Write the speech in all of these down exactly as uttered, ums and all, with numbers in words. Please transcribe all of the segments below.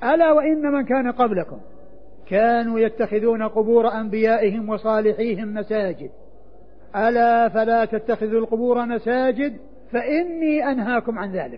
ألا وإن من كان قبلكم كانوا يتخذون قبور أنبيائهم وصالحيهم مساجد ألا فلا تتخذوا القبور مساجد فإني أنهاكم عن ذلك.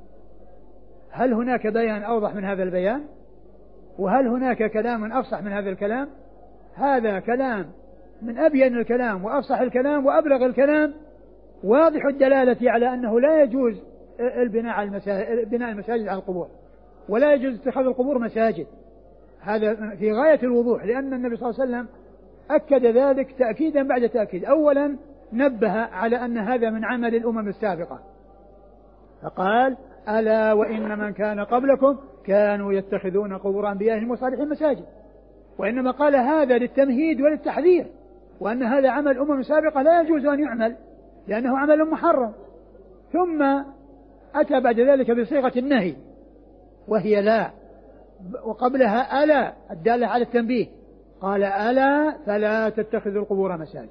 هل هناك بيان أوضح من هذا البيان؟ وهل هناك كلام أفصح من هذا الكلام؟ هذا كلام من أبين الكلام وأفصح الكلام وأبلغ الكلام، واضح الدلالة على أنه لا يجوز البناء على المساجد بناء المساجد على القبور، ولا يجوز اتخاذ القبور مساجد. هذا في غاية الوضوح، لأن النبي صلى الله عليه وسلم أكد ذلك تأكيدا بعد تأكيد. أولا نبه على أن هذا من عمل الأمم السابقة، فقال ألا وإن من كان قبلكم كانوا يتخذون قبور أنبيائهم وصالحين مساجد، وإنما قال هذا للتمهيد وللتحذير، وأن هذا عمل أمم سابقة لا يجوز أن يعمل لأنه عمل محرم. ثم أتى بعد ذلك بصيغة النهي وهي لا، وقبلها ألا الدالة على التنبيه، قال ألا فلا تتخذوا القبور مساجد،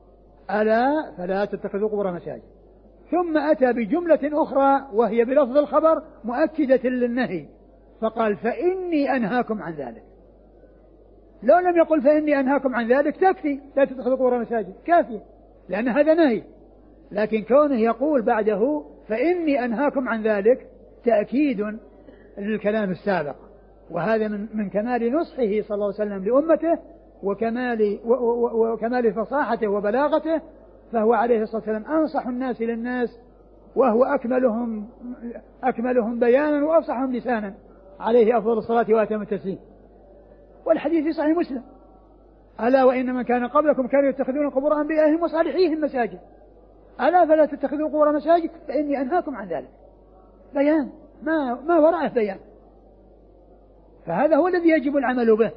ألا فلا تتخذوا القبور مساجد. ثم أتى بجملة أخرى وهي بلفظ الخبر مؤكدة للنهي، فقال فإني أنهاكم عن ذلك. لو لم يقل فإني أنهاكم عن ذلك تكفي لا تتخذوا القبور مساجد، كافي، لأن هذا نهي. لكن كونه يقول بعده فإني أنهاكم عن ذلك تأكيد للكلام السابق، وهذا من, من كمال نصحه صلى الله عليه وسلم لأمته وكمال, وكمال فصاحته وبلاغته، فهو عليه الصلاة والسلام أنصح الناس للناس، وهو أكملهم, أكملهم بيانا وأفصحهم لسانا، عليه أفضل الصلاة وأتم التسليم. والحديث في صحيح مسلم ألا وإن من كان قبلكم كانوا يتخذون قبور أنبيائهم وصالحيهم مساجد ألا فلا تتخذوا قبور مساجد فإني أنهاكم عن ذلك. بيان ما, ما وراءه بيان، فهذا هو الذي يجب العمل به.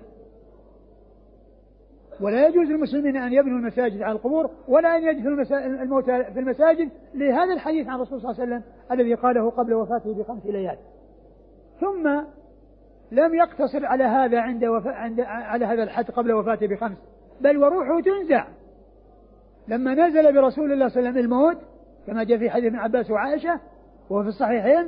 ولا يجوز للمسلمين أن يبنوا المساجد على القبور، ولا أن يجدوا الموتى في المساجد، لهذا الحديث عن الرسول صلى الله عليه وسلم الذي قاله قبل وفاته بخمس ليال. ثم لم يقتصر على هذا عند, وف... عند على هذا الحد قبل وفاته بخمس، بل وروحه تنزع لما نزل برسول الله صلى الله عليه وسلم الموت، كما جاء في حديث ابن عباس وعائشة وهو في الصحيحين.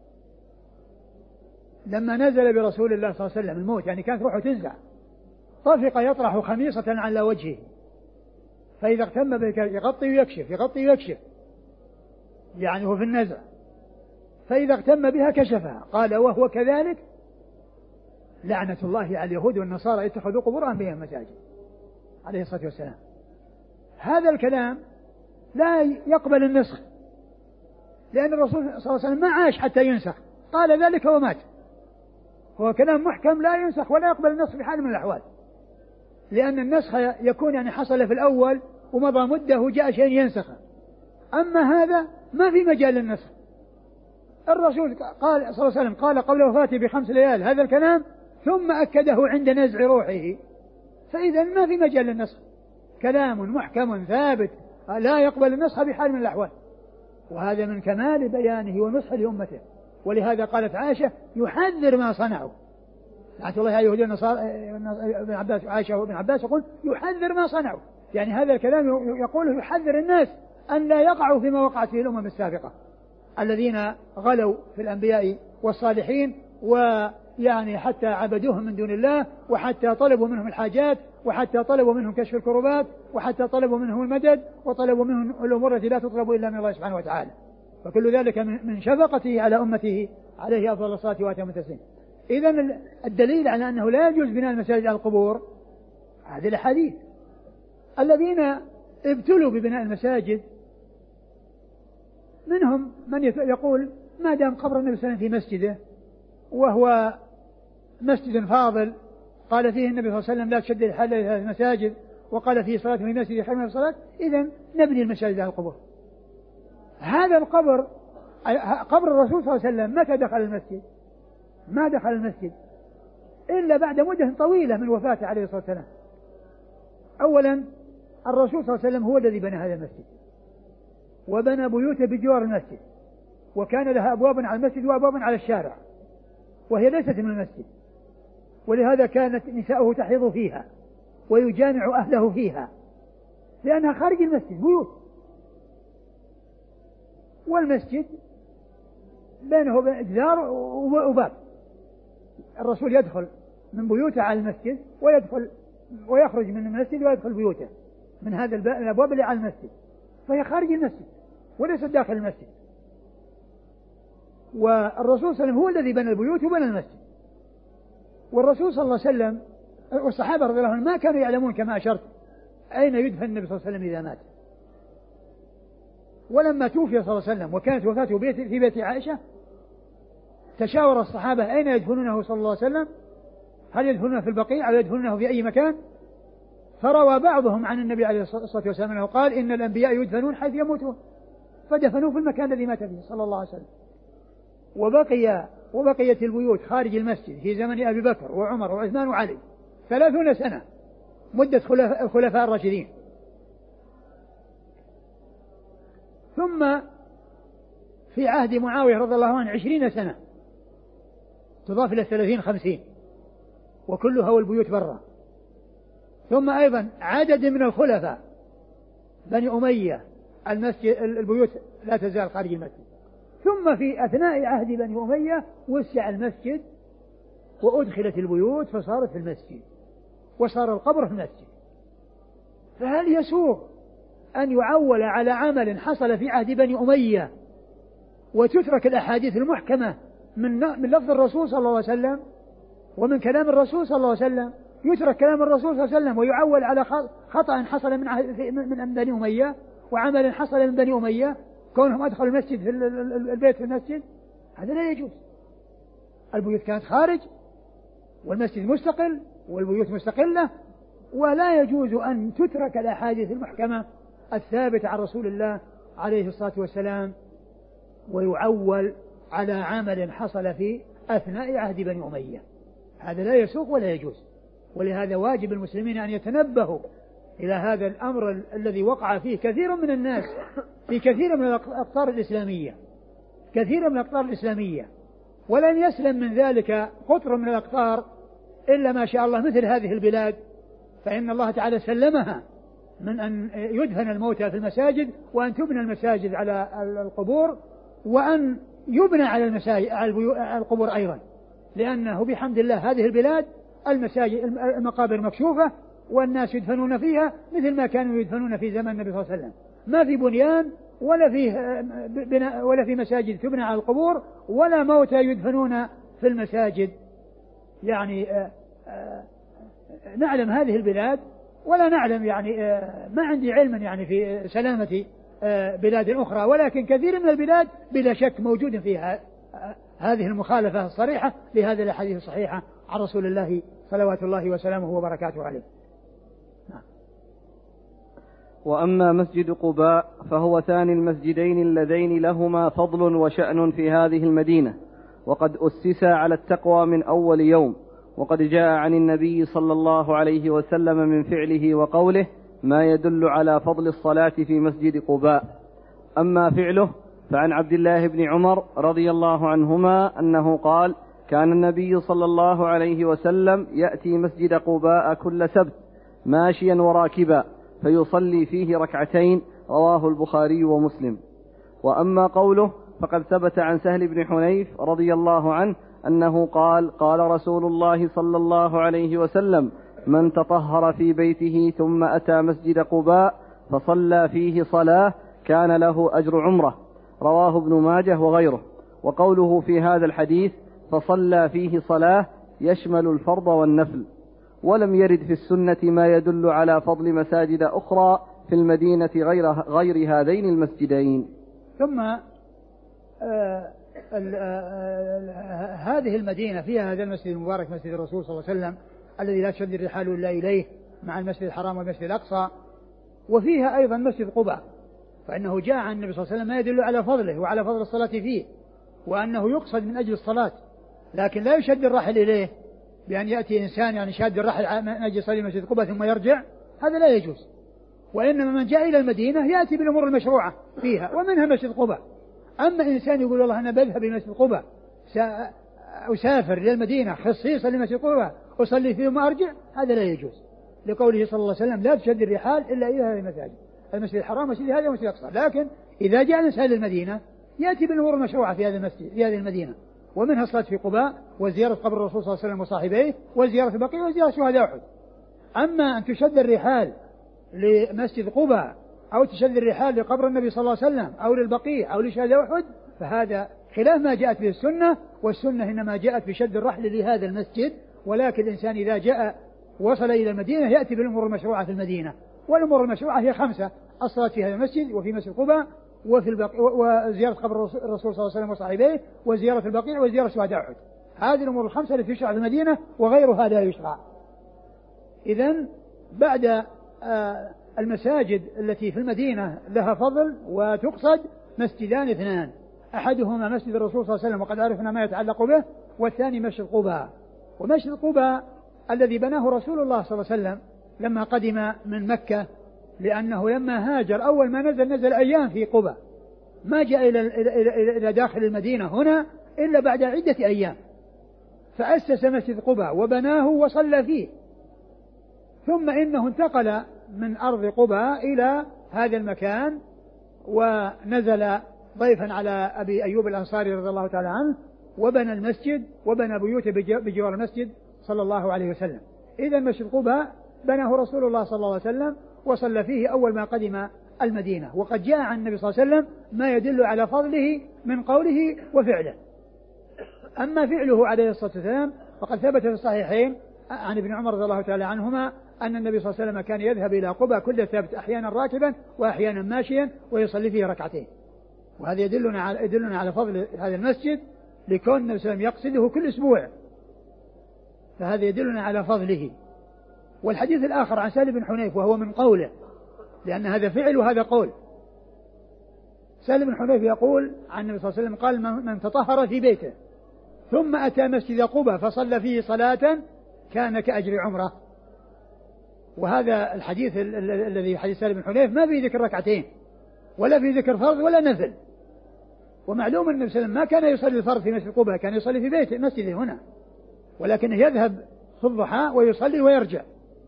لما نزل برسول الله صلى الله عليه وسلم الموت يعني كانت روحه تنزع، طفق يطرح خميصة على وجهه، فإذا اغتم به يغطي ويكشف يغطي ويكشف، يعني هو في النزع، فإذا اغتم بها كشفها. قال وهو كذلك لعنة الله على اليهود والنصارى اتخذوا قبور أنبيائهم مساجد، عليه الصلاة والسلام. هذا الكلام لا يقبل النسخ، لأن الرسول صلى الله عليه وسلم ما عاش حتى ينسخ، قال ذلك ومات. هو كلام محكم لا ينسخ ولا يقبل النسخ بحال من الأحوال، لأن النسخ يكون يعني حصل في الأول ومضى مدة وجاء شيء ينسخه. أما هذا ما في مجال للنسخ. الرسول قال صلى الله عليه وسلم قال قبل وفاته بخمس ليال هذا الكلام، ثم أكده عند نزع روحه، فإذا ما في مجال للنسخ، كلام محكم ثابت لا يقبل النسخ بحال من الأحوال. وهذا من كمال بيانه ونصح لأمته. ولهذا قالت عائشة يحذر ما صنعوا، لعنة الله على اليهود والنصارى. ابن عباس عائشة وابن عباس يقول يحذر ما صنعوا، يعني هذا الكلام يقوله يحذر الناس أن لا يقعوا فيما وقعت فيه الأمم السابقة الذين غلوا في الأنبياء والصالحين، ويعني حتى عبدوهم من دون الله، وحتى طلبوا منهم الحاجات، وحتى طلبوا منهم كشف الكربات، وحتى طلبوا منهم المدد، وطلبوا منهم الأمور التي لا تطلب إلا من الله سبحانه وتعالى. فكل ذلك من شفقته على أمته عليه أفضل الصلاة وأتم التسليم. إذن الدليل على أنه لا يجوز بناء المساجد على القبور هذه الأحاديث. الذين ابتلوا ببناء المساجد منهم من يقول ما دام قبر النبي صلى الله عليه وسلم في مسجده وهو مسجد فاضل قال فيه النبي صلى الله عليه وسلم لا تشد الحل إلى المساجد، وقال فيه صلاة في مسجد خير من الصلاة، إذن نبني المساجد على القبور. هذا القبر قبر الرسول صلى الله عليه وسلم متى دخل المسجد؟ ما دخل المسجد إلا بعد مدة طويلة من وفاته عليه الصلاة والسلام. أولا الرسول صلى الله عليه وسلم هو الذي بنى هذا المسجد، وبنى بيوته بجوار المسجد، وكان لها أبواب على المسجد وأبواب على الشارع، وهي ليست من المسجد، ولهذا كانت نساؤه تحيض فيها ويجامع أهله فيها، لأنها خارج المسجد بيوت. والمسجد بينه وبين جدار وباب، الرسول يدخل من بيوته على المسجد ويدخل ويخرج من المسجد ويدخل بيوته من هذا الأبواب اللي على المسجد، فهي خارج المسجد وليس داخل المسجد. والرسول صلى الله عليه وسلم هو الذي بنى البيوت وبنى المسجد، والرسول صلى الله عليه وسلم والصحابة رضي الله عنهم ما كانوا يعلمون كما أشرت أين يدفن النبي صلى الله عليه وسلم إذا مات. ولما توفي صلى الله عليه وسلم وكانت وفاته بيت في بيت عائشة تشاور الصحابة أين يدفنونه صلى الله عليه وسلم، هل يدفنونه في البقيع أو يدفنونه في أي مكان؟ فروى بعضهم عن النبي عليه الصلاة والسلام أنه قال إن الأنبياء يدفنون حيث يموتون، فدفنوه في المكان الذي مات فيه صلى الله عليه وسلم. وبقي وبقيت البيوت خارج المسجد في زمن أبي بكر وعمر وعثمان وعلي ثلاثون سنة مدة الخلفاء الراشدين، ثم في عهد معاوية رضي الله عنه عشرين سنة تضاف إلى ثلاثين خمسين وكلها والبيوت برا، ثم أيضا عدد من الخلفاء بني أمية المسجد البيوت لا تزال خارج المسجد، ثم في أثناء عهد بني أمية وسع المسجد وأدخلت البيوت فصارت في المسجد وصار القبر في المسجد. فهل يسوغ أن يعول على عمل حصل في عهد بني أمية وتترك الأحاديث المحكمة من من لفظ الرسول صلى الله عليه وسلم ومن كلام الرسول صلى الله عليه وسلم، يترك كلام الرسول صلى الله عليه وسلم ويعول على خطأ حصل من من بني أمية وعمل حصل من بني أمية كونهم أدخلوا المسجد في البيت في المسجد؟ هذا لا يجوز. البيوت كانت خارج والمسجد مستقل والبيوت مستقلة، ولا يجوز أن تترك الأحاديث المحكمة الثابتة عن رسول الله عليه الصلاة والسلام ويعول على عمل حصل في أثناء عهد بني أمية. هذا لا يسوق ولا يجوز. ولهذا واجب المسلمين أن يتنبهوا إلى هذا الأمر الذي وقع فيه كثير من الناس في كثير من الأقطار الإسلامية كثير من الأقطار الإسلامية ولن يسلم من ذلك قطر من الأقطار إلا ما شاء الله مثل هذه البلاد، فإن الله تعالى سلمها من أن يدفن الموتى في المساجد وأن تبنى المساجد على القبور وأن يبنى على المساجد على القبور أيضا، لأنه بحمد الله هذه البلاد المساجد المقابر مكشوفة والناس يدفنون فيها مثل ما كانوا يدفنون في زمن النبي صلى الله عليه وسلم، ما في بنيان ولا في بناء ولا في مساجد تبنى على القبور ولا موتى يدفنون في المساجد. يعني آآ آآ نعلم هذه البلاد ولا نعلم يعني ما عندي علم يعني في سلامة بلاد أخرى، ولكن كثير من البلاد بلا شك موجود فيها هذه المخالفة الصريحة لهذه الأحاديث الصحيحة عن رسول الله صلوات الله وسلامه وبركاته عليه. نعم. وأما مسجد قباء فهو ثاني المسجدين اللذين لهما فضل وشأن في هذه المدينة، وقد أسس على التقوى من أول يوم، وقد جاء عن النبي صلى الله عليه وسلم من فعله وقوله ما يدل على فضل الصلاة في مسجد قباء. أما فعله فعن عبد الله بن عمر رضي الله عنهما أنه قال كان النبي صلى الله عليه وسلم يأتي مسجد قباء كل سبت ماشيا وراكبا فيصلي فيه ركعتين، رواه البخاري ومسلم. وأما قوله فقد ثبت عن سهل بن حنيف رضي الله عنه أنه قال قال رسول الله صلى الله عليه وسلم من تطهر في بيته ثم أتى مسجد قباء فصلى فيه صلاة كان له أجر عمره، رواه ابن ماجه وغيره. وقوله في هذا الحديث فصلى فيه صلاة يشمل الفرض والنفل، ولم يرد في السنة ما يدل على فضل مساجد أخرى في المدينة غير, غير هذين المسجدين. ثم آه ال آه هذه المدينة فيها هذا المسجد المبارك مسجد الرسول صلى الله عليه وسلم الذي لا تشد الرحال إلا إليه مع المسجد الحرام والمسجد الأقصى، وفيها أيضا مسجد قباء، فإنه جاء عن النبي صلى الله عليه وسلم ما يدل على فضله وعلى فضل الصلاة فيه وأنه يقصد من أجل الصلاة، لكن لا يشد الرحل إليه بأن يأتي إنسان يعني شاد الرحل من أجل يصلي مسجد قباء ثم يرجع، هذا لا يجوز. وإنما من جاء إلى المدينة يأتي بالأمور المشروعة فيها ومنها مسجد قباء. أما إنسان يقول والله أنا بذهب إلى مسجد قباء أسافر إلى المدينة خصيصا لمسجد قباء أصلي فيه وما أرجع، هذا لا يجوز، لقوله صلى الله عليه وسلم لا تشد الرحال إلا إلى هذه المساجد، المسجد الحرام مسجد هذا ومسجد الأقصى. لكن إذا جاء إنسان للمدينة يأتي بالأمور المشروعة في هذا المسجد في هذه المدينة، ومنها الصلاة في قباء وزيارة قبر الرسول صلى الله عليه وسلم وصاحبيه وزيارة البقيع وزيارة شهداء أحد. أما أن تشد الرحال لمسجد قباء أو تشد الرحال لقبر النبي صلى الله عليه وسلم أو للبقيع أو لشهداء أحد فهذا خلاف ما جاءت به السنة، والسنة إنما جاءت بشد الرحل لهذا المسجد. ولكن الإنسان إذا جاء وصل إلى المدينة يأتي بالأمور المشروعة في المدينة، والأمور المشروعة هي خمسة: الصلاة في هذا المسجد وفي مسجد قباء وفي البقيع وزيارة قبر الرسول صلى الله عليه وسلم وصاحبيه وزيارة البقيع وزيارة شهداء أحد. هذه الأمور الخمسة التي تشرع في المدينة وغيرها لا يشرع. إذن بعد المساجد التي في المدينة لها فضل وتقصد مسجدان اثنان: أحدهما مسجد الرسول صلى الله عليه وسلم وقد عرفنا ما يتعلق به، والثاني مسجد قباء. ومسجد قباء الذي بناه رسول الله صلى الله عليه وسلم لما قدم من مكة، لأنه لما هاجر أول ما نزل نزل أيام في قباء، ما جاء إلى, إلى, إلى, إلى داخل المدينة هنا إلا بعد عدة أيام، فأسس مسجد قباء وبناه وصلى فيه. ثم إنه انتقل من أرض قباء إلى هذا المكان ونزل ضيفا على أبي أيوب الأنصاري رضي الله تعالى عنه وبنى المسجد وبنى بيوته بجوار المسجد صلى الله عليه وسلم. إذا مسجد قباء بناه رسول الله صلى الله عليه وسلم وصلى فيه أول ما قدم المدينة، وقد جاء عن النبي صلى الله عليه وسلم ما يدل على فضله من قوله وفعله. أما فعله عليه الصلاة والسلام فقد ثبت في الصحيحين عن ابن عمر رضي الله تعالى عنهما أن النبي صلى الله عليه وسلم كان يذهب إلى قباء كل الثابت أحيانا راكبا وأحيانا ماشيا ويصلي فيه ركعتين. وهذا يدلنا على, يدلنا على فضل هذا المسجد لكون النبي صلى الله عليه وسلم يقصده كل أسبوع، فهذا يدلنا على فضله. والحديث الآخر عن سهل بن حنيف وهو من قوله، لأن هذا فعل وهذا قول. سهل بن حنيف يقول عن النبي صلى الله عليه وسلم قال: من تطهر في بيته ثم أتى مسجد قباء فصلى فيه صلاة كان كأجر عمره. وهذا الحديث الذي حديث سهل بن حنيف ما في ذكر ركعتين ولا في ذكر فرض ولا نفل. ومعلوم أن النبي صلى الله عليه وسلم ما كان يصلي الفرض في مسجد قباء، كان يصلي في بيته مسجده هنا، ولكنه يذهب في الضحى ويصلي ويرجع،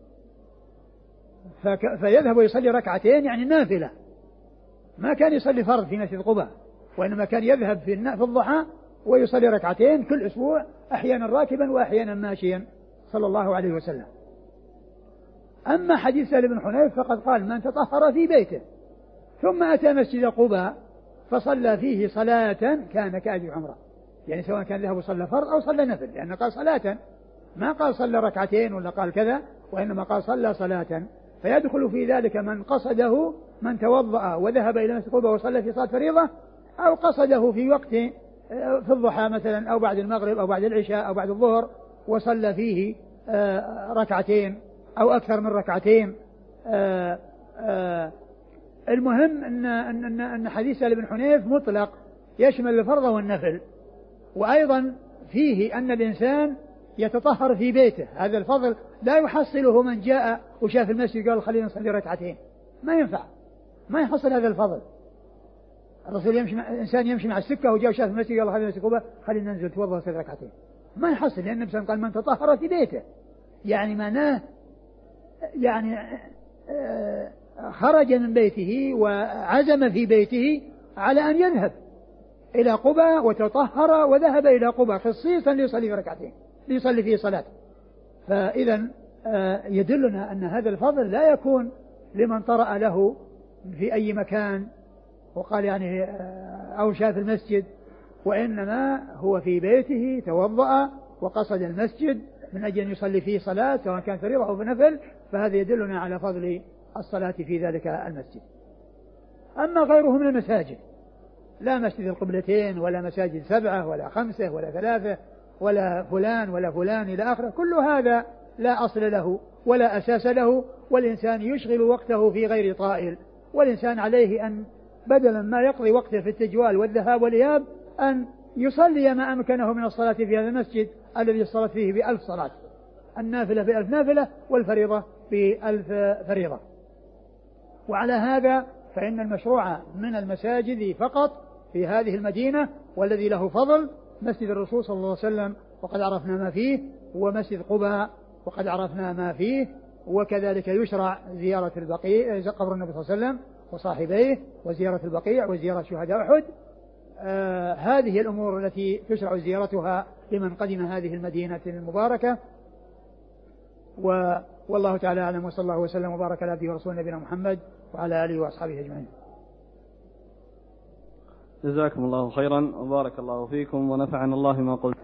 فك... فيذهب ويصلي ركعتين يعني نافلة. ما كان يصلي فرض في مسجد قباء، وإنما كان يذهب في, النا... في الضحى ويصلي ركعتين كل أسبوع، أحيانا راكبا وأحيانا ماشيا صلى الله عليه وسلم. أما حديث سهل بن حنيف فقد قال: من تطهر في بيته ثم أتى مسجد قباء فصلى فيه صلاة كان كأجر عمره، يعني سواء كان ذهب وصلى فرض أو صلى نفل، لأنه قال صلاة، ما قال صلى ركعتين ولا قال كذا، وإنما قال صلى صلاة. فيدخل في ذلك من قصده من توضأ وذهب إلى مسجد قباء وصلى في صلاة فريضة، أو قصده في وقت في الضحى مثلا أو بعد المغرب أو بعد العشاء أو بعد الظهر وصلى فيه ركعتين أو أكثر من ركعتين. المهم أن أن أن حديث سهل بن حنيف مطلق يشمل الفرض والنفل، وأيضا فيه أن الإنسان يتطهر في بيته. هذا الفضل لا يحصله من جاء وشاف المسجد قال خلينا نصلي ركعتين، ما ينفع، ما يحصل هذا الفضل. الرسول يمشي مع الإنسان يمشي مع السكة وجاء وشاف المسجد قال خلينا نصلي خلينا ننزل توضأ ونصلي ركعتين، ما يحصل، لأن النبي قال من تطهر في بيته، يعني معناه يعني خرج من بيته وعزم في بيته على أن يذهب إلى قباء وتطهر وذهب إلى قباء خصيصا ليصلي في ركعتين ليصلي فيه صلاة. فإذا يدلنا أن هذا الفضل لا يكون لمن طرأ له في أي مكان وقال يعني أو شاف المسجد، وإنما هو في بيته توضأ وقصد المسجد من أجل أن يصلي فيه صلاة سواء كان فريضة أو بنفل، فهذا يدلنا على فضل الصلاة في ذلك المسجد. أما غيره من المساجد، لا مسجد القبلتين ولا مساجد سبعة ولا خمسة ولا ثلاثة ولا فلان ولا فلان إلى آخره، كل هذا لا أصل له ولا أساس له، والإنسان يشغل وقته في غير طائل. والإنسان عليه أن بدلا ما يقضي وقته في التجوال والذهاب والإياب أن يصلي ما أمكنه من الصلاة في هذا المسجد الذي الصلاة فيه بألف صلاة، النافلة بألف نافلة والفريضة بألف فريضة. وعلى هذا فإن المشروع من المساجد فقط في هذه المدينة والذي له فضل مسجد الرسول صلى الله عليه وسلم وقد عرفنا ما فيه، ومسجد قباء وقد عرفنا ما فيه، وكذلك يشرع زيارة البقيع قبر النبي صلى الله عليه وسلم وصاحبيه وزيارة البقيع وزيارة شهداء أحد. آه هذه الأمور التي تشرع زيارتها لمن قدم هذه المدينة المباركة. و والله تعالى أعلم، وصلى الله وسلم وبارك على عبده ورسوله نبينا محمد وعلى آله وأصحابه أجمعين. جزاكم الله خيرا وبارك الله فيكم ونفعنا الله ما قلت.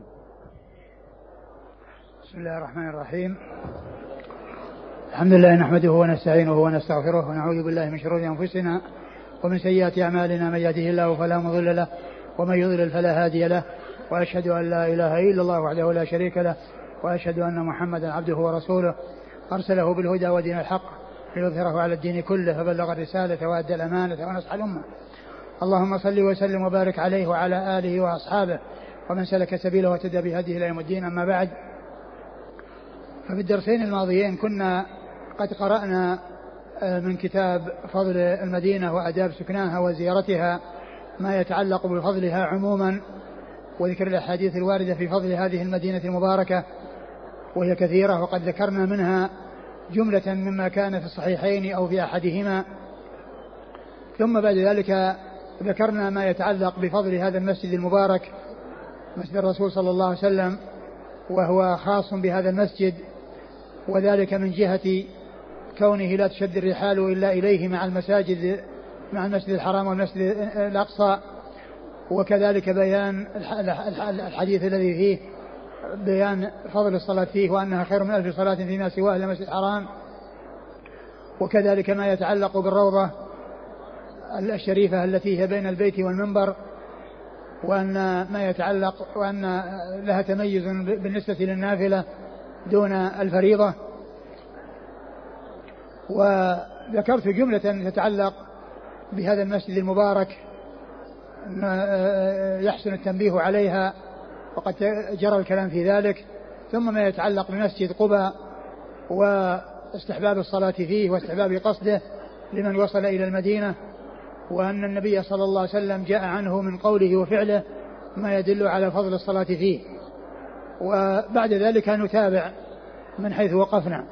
بسم الله الرحمن الرحيم. الحمد لله نحمده ونستعينه ونستغفره ونعوذ بالله من شرور أنفسنا ومن سيئات أعمالنا، من يهده الله فلا مضل له ومن يضلل فلا هادي له، وأشهد أن لا إله إلا الله وحده لا شريك له، وأشهد أن محمدا عبده ورسوله أرسله بالهدى ودين الحق ليظهره على الدين كله، فبلغ الرسالة وأدى الأمانة ونصح الأمة. اللهم صل وسلم وبارك عليه وعلى آله وأصحابه ومن سلك سبيله وتدى بهديه إلى يوم الدين. أما بعد، ففي الدرسين الماضيين كنا قد قرأنا من كتاب فضل المدينة وآداب سكناها وزيارتها ما يتعلق بفضلها عموما، وذكر الأحاديث الواردة في فضل هذه المدينة المباركة وهي كثيرة، وقد ذكرنا منها جملة مما كان في الصحيحين أو في أحدهما. ثم بعد ذلك ذكرنا ما يتعلق بفضل هذا المسجد المبارك، مسجد الرسول صلى الله عليه وسلم، وهو خاص بهذا المسجد، وذلك من جهة كونه لا تشد الرحال إلا إليه مع المساجد، مع المسجد الحرام والمسجد الأقصى، وكذلك بيان الحديث الذي فيه بيان فضل الصلاة فيه وأنها خير من ألف صلاة فيما سواه إلا المسجد الحرام، وكذلك ما يتعلق بالروضة الشريفة التي هي بين البيت والمنبر، وأن ما يتعلق وأن لها تميز بالنسبة للنافلة دون الفريضة. وذكرت جملة تتعلق بهذا المسجد المبارك يحسن التنبيه عليها وقد جرى الكلام في ذلك. ثم ما يتعلق بمسجد قباء واستحباب الصلاة فيه واستحباب قصده لمن وصل إلى المدينة، وأن النبي صلى الله عليه وسلم جاء عنه من قوله وفعله ما يدل على فضل الصلاة فيه. وبعد ذلك نتابع من حيث وقفنا.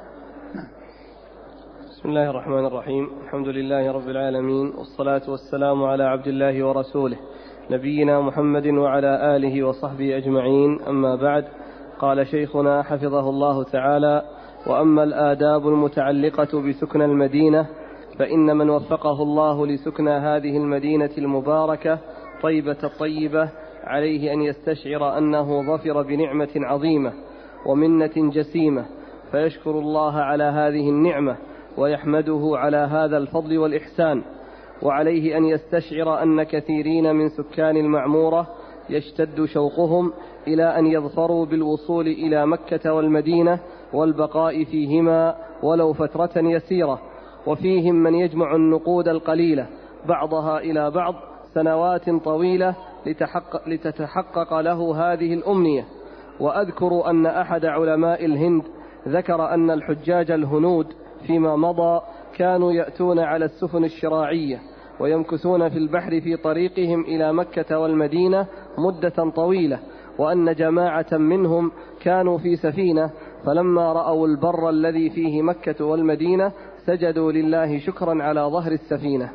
بسم الله الرحمن الرحيم. الحمد لله رب العالمين، والصلاة والسلام على عبد الله ورسوله نبينا محمد وعلى آله وصحبه أجمعين. أما بعد، قال شيخنا حفظه الله تعالى: وأما الآداب المتعلقة بسكن المدينة فإن من وفقه الله لسكن هذه المدينة المباركة طيبة الطيبة عليه أن يستشعر أنه ظفر بنعمة عظيمة ومنة جسيمة، فيشكر الله على هذه النعمة ويحمده على هذا الفضل والإحسان. وعليه أن يستشعر أن كثيرين من سكان المعمورة يشتد شوقهم إلى أن يظفروا بالوصول إلى مكة والمدينة والبقاء فيهما ولو فترة يسيرة، وفيهم من يجمع النقود القليلة بعضها إلى بعض سنوات طويلة لتحقق لتتحقق له هذه الأمنية. وأذكر أن أحد علماء الهند ذكر أن الحجاج الهنود فيما مضى كانوا يأتون على السفن الشراعية ويمكثون في البحر في طريقهم إلى مكة والمدينة مدة طويلة، وأن جماعة منهم كانوا في سفينة فلما رأوا البر الذي فيه مكة والمدينة سجدوا لله شكرا على ظهر السفينة.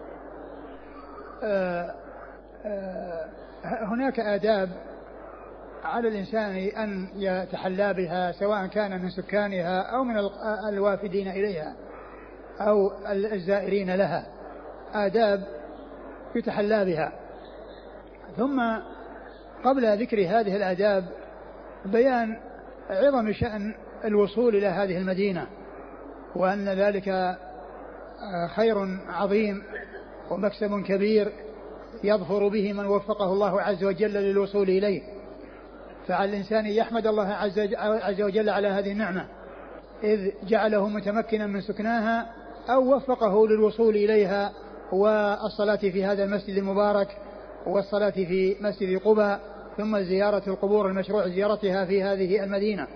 آه آه هناك آداب على الإنسان أن يتحلى بها، سواء كان من سكانها أو من الوافدين إليها أو الزائرين لها، آداب يتحلى بها. ثم قبل ذكر هذه الآداب بيان عظم شأن الوصول إلى هذه المدينة، وأن ذلك خير عظيم ومكسب كبير يظفر به من وفقه الله عز وجل للوصول إليه. فعلى الإنسان يحمد الله عز وجل على هذه النعمة إذ جعله متمكنا من سكناها أو وفقه للوصول إليها والصلاة في هذا المسجد المبارك والصلاة في مسجد قباء، ثم زيارة القبور المشروع زيارتها في هذه المدينة.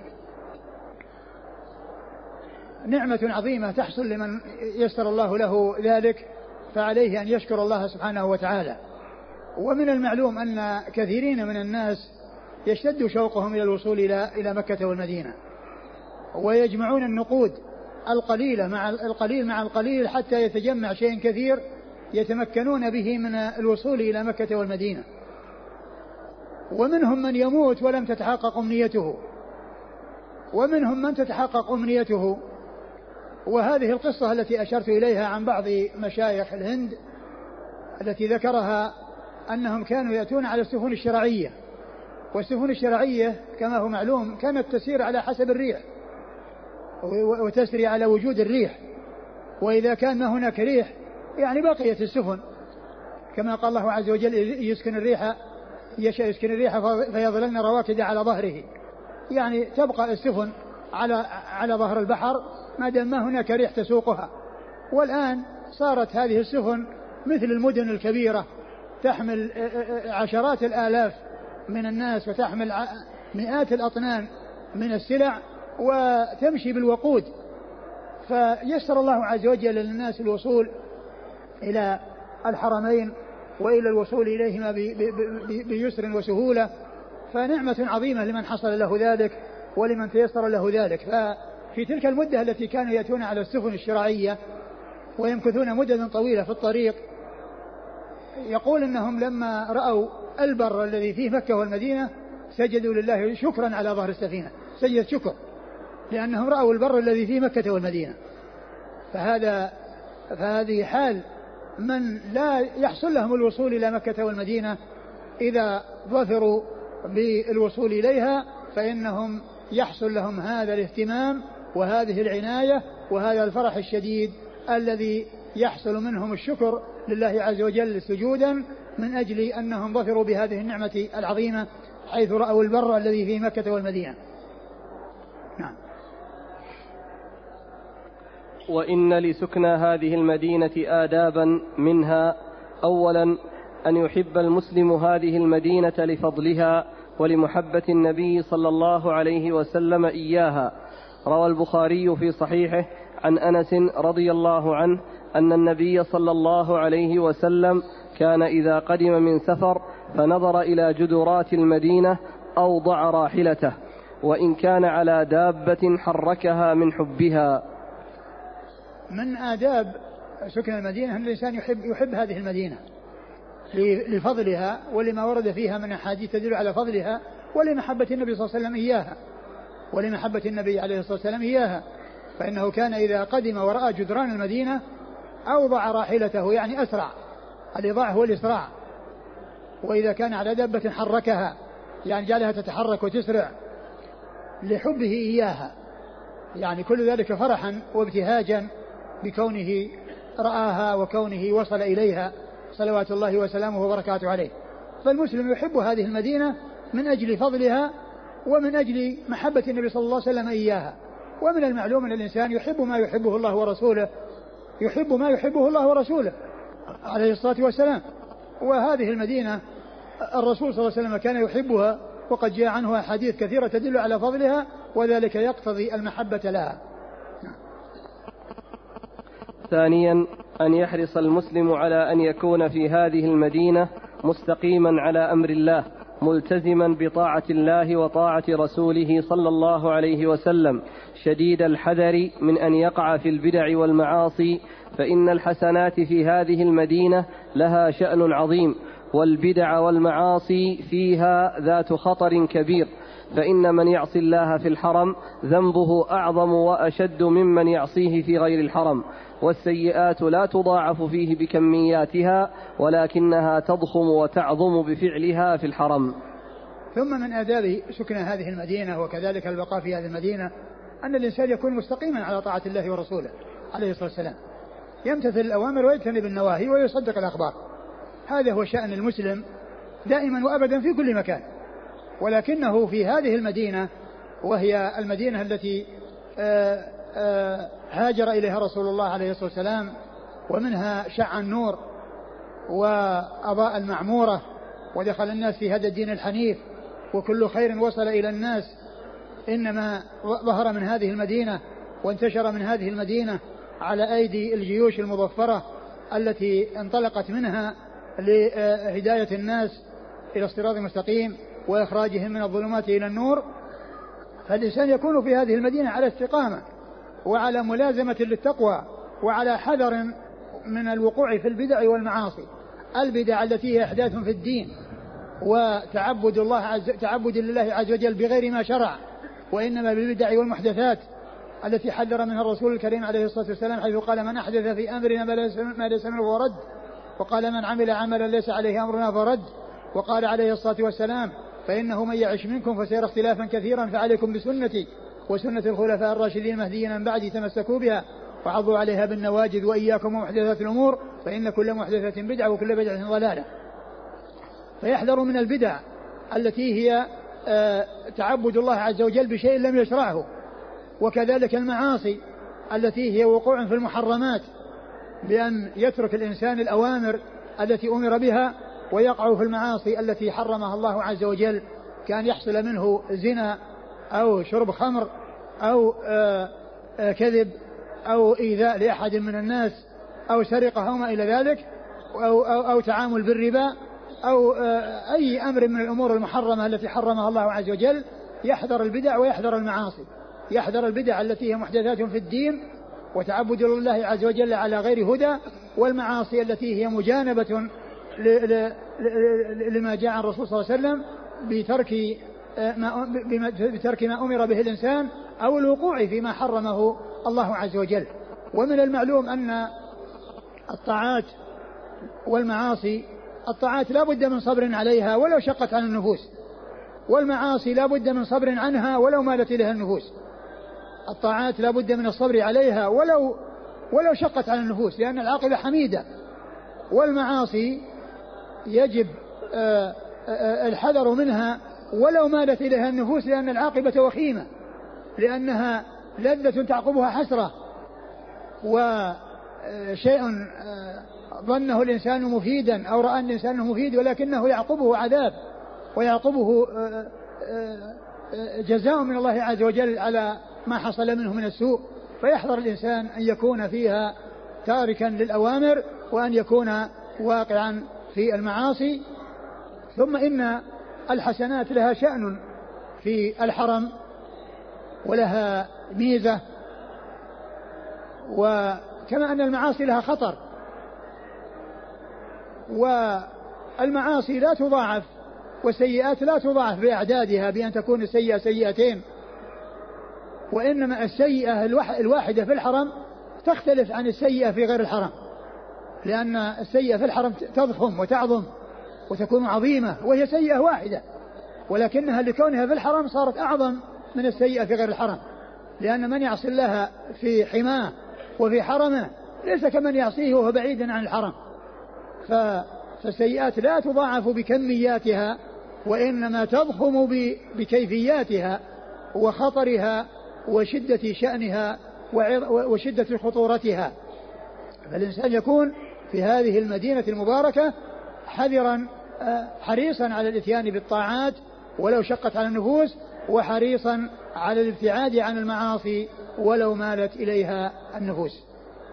نعمة عظيمة تحصل لمن يسر الله له ذلك، فعليه أن يشكر الله سبحانه وتعالى. ومن المعلوم أن كثيرين من الناس يشتد شوقهم إلى الوصول إلى إلى مكة والمدينة، ويجمعون النقود القليلة مع القليل مع القليل حتى يتجمع شيء كثير يتمكنون به من الوصول إلى مكة والمدينة. ومنهم من يموت ولم تتحقق أمنيته، ومنهم من تتحقق أمنيته. وهذه القصة التي أشرت إليها عن بعض مشايخ الهند التي ذكرها أنهم كانوا يأتون على السفن الشرعية، والسفن الشرعية كما هو معلوم كانت تسير على حسب الريح وتسري على وجود الريح، وإذا كان ما هناك ريح يعني بقيت السفن، كما قال الله عز وجل يسكن الريح يشاء يسكن الريح فيظللن رواكد على ظهره، يعني تبقى السفن على على ظهر البحر ما دام ما هناك ريح تسوقها. والآن صارت هذه السفن مثل المدن الكبيرة تحمل عشرات الآلاف من الناس وتحمل مئات الأطنان من السلع وتمشي بالوقود، فيسر الله عز وجل للناس الوصول إلى الحرمين وإلى الوصول إليهما بيسر وسهولة، فنعمة عظيمة لمن حصل له ذلك ولمن تيسر له ذلك. ففي تلك المدة التي كانوا يأتون على السفن الشرعية ويمكثون مدة طويلة في الطريق، يقول إنهم لما رأوا البر الذي فيه مكة والمدينة سجدوا لله شكرا على ظهر السفينة، سجد شكر، لأنهم رأوا البر الذي فيه مكة والمدينة. فهذا فهذه حال من لا يحصل لهم الوصول إلى مكة والمدينة إذا ظفروا بالوصول إليها، فإنهم يحصل لهم هذا الاهتمام وهذه العناية وهذا الفرح الشديد الذي يحصل منهم الشكر لله عز وجل سجودا من أجل أنهم ظفروا بهذه النعمة العظيمة حيث رأوا البر الذي في مكة والمدينة. نعم. وإن لسكنى هذه المدينة آدابا، منها أولا أن يحب المسلم هذه المدينة لفضلها ولمحبة النبي صلى الله عليه وسلم إياها. روى البخاري في صحيحه عن أنس رضي الله عنه أن النبي صلى الله عليه وسلم كان إذا قدم من سفر فنظر إلى جدرات المدينة أوضع راحلته، وإن كان على دابة حركها من حبها. من آداب سكن المدينة أن الإنسان يحب, يحب هذه المدينة لفضلها ولما ورد فيها من أحاديث تدل على فضلها ولمحبة النبي صلى الله عليه وسلم إياها ولمحبة النبي عليه الصلاة والسلام إياها. فإنه كان إذا قدم ورأى جدران المدينة أوضع راحلته، يعني أسرع، الإضاعة هو الإسراع، وإذا كان على دابة حركها، يعني جعلها تتحرك وتسرع لحبه إياها، يعني كل ذلك فرحا وابتهاجا بكونه رآها وكونه وصل إليها صلوات الله وسلامه وبركاته عليه. فالمسلم يحب هذه المدينة من أجل فضلها ومن أجل محبة النبي صلى الله عليه وسلم إياها. ومن المعلوم أن الإنسان يحب ما يحبه الله ورسوله، يحب ما يحبه الله ورسوله عليه الصلاة والسلام. وهذه المدينة الرسول صلى الله عليه وسلم كان يحبها، وقد جاء عنه أحاديث كثيرة تدل على فضلها، وذلك يقتضي المحبة لها. ثانيا أن يحرص المسلم على أن يكون في هذه المدينة مستقيما على أمر الله، ملتزما بطاعة الله وطاعة رسوله صلى الله عليه وسلم، شديد الحذر من أن يقع في البدع والمعاصي، فإن الحسنات في هذه المدينة لها شأن عظيم، والبدع والمعاصي فيها ذات خطر كبير، فإن من يعصي الله في الحرم ذنبه أعظم وأشد ممن يعصيه في غير الحرم، والسيئات لا تضاعف فيه بكمياتها ولكنها تضخم وتعظم بفعلها في الحرم. ثم من آداب سكن هذه المدينة وكذلك البقاء في هذه المدينة أن الإنسان يكون مستقيما على طاعة الله ورسوله عليه الصلاة والسلام، يمتثل الأوامر ويجتنب النواهي ويصدق الأخبار. هذا هو شأن المسلم دائما وأبدا في كل مكان، ولكنه في هذه المدينة وهي المدينة التي آآ آآ هاجر إليها رسول الله عليه الصلاة والسلام، ومنها شع النور وأضاء المعمورة ودخل الناس في هذا الدين الحنيف، وكل خير وصل إلى الناس إنما ظهر من هذه المدينة وانتشر من هذه المدينة على أيدي الجيوش المظفرة التي انطلقت منها لهداية الناس إلى الصراط المستقيم وإخراجهم من الظلمات إلى النور. فالإنسان يكون في هذه المدينة على استقامة وعلى ملازمة للتقوى وعلى حذر من الوقوع في البدع والمعاصي، البدع التي هي إحداث في الدين وتعبد الله عز تعبد لله عز وجل بغير ما شرع، وإنما بالبدع والمحدثات التي حذر منها الرسول الكريم عليه الصلاة والسلام، حيث قال: من أحدث في أمرنا ما ليس منه فرد، وقال: من عمل عملا ليس عليه أمرنا فرد، وقال عليه الصلاة والسلام: فإنه من يعش منكم فسيرى اختلافا كثيرا فعليكم بسنتي وسنة الخلفاء الراشدين المهديين من بعدي تمسكوا بها وعضوا عليها بالنواجذ وإياكم ومحدثات الأمور فإن كل محدثة بدعة وكل بدعة ضلالة. فيحذر من البدع التي هي تعبد الله عز وجل بشيء لم يشرعه، وكذلك المعاصي التي هي وقوع في المحرمات، بأن يترك الإنسان الأوامر التي أمر بها ويقع في المعاصي التي حرمها الله عز وجل، كان يحصل منه زنا أو شرب خمر أو آآ آآ كذب أو إيذاء لأحد من الناس أو سرقة أو ما إلى ذلك، أو, أو, أو تعامل بالربا أو أي أمر من الأمور المحرمة التي حرمها الله عز وجل. يحذر البدع ويحذر المعاصي، يحذر البدع التي هي محدثات في الدين وتعبد الله عز وجل على غير هدى، والمعاصي التي هي مجانبة لما جاء عن الرسول صلى الله عليه وسلم بترك ما, بترك ما أمر به الإنسان أو الوقوع فيما حرمه الله عز وجل. ومن المعلوم أن الطاعات والمعاصي، الطاعات لا بد من صبر عليها ولو شقت عن النفوس، والمعاصي لا بد من صبر عنها ولو مالت إليها النفوس. الطاعات لا بد من الصبر عليها ولو ولو شقت على النفوس لأن العاقبة حميدة، والمعاصي يجب الحذر منها ولو مالت إليها النفوس لأن العاقبة وخيمة، لأنها لذة تعقبها حسرة، وشيء ظنه الإنسان مفيدا أو رأى الإنسان مفيد ولكنه يعقبه عذاب ويعقبه جزاء من الله عز وجل على ما حصل منه من السوء. فيحذر الإنسان أن يكون فيها تاركا للأوامر وأن يكون واقعا في المعاصي. ثم إن الحسنات لها شأن في الحرم ولها ميزة، وكما أن المعاصي لها خطر، والمعاصي لا تضاعف والسيئات لا تضاعف بأعدادها بأن تكون السيئة سيئتين، وإنما السيئة الواحدة في الحرم تختلف عن السيئة في غير الحرم، لأن السيئة في الحرم تضخم وتعظم وتكون عظيمة وهي سيئة واحدة، ولكنها لكونها في الحرم صارت أعظم من السيئة في غير الحرم، لأن من يعصي الله في حماه وفي حرمه ليس كمن يعصيه وهو بعيد عن الحرم. فالسيئات لا تضاعف بكمياتها وإنما تضخم بكيفياتها وخطرها وشدة شأنها وشدة خطورتها. فالإنسان يكون في هذه المدينة المباركة حذرا حريصا على الاتيان بالطاعات ولو شقت على النفوس، وحريصا على الابتعاد عن المعاصي ولو مالت إليها النفوس.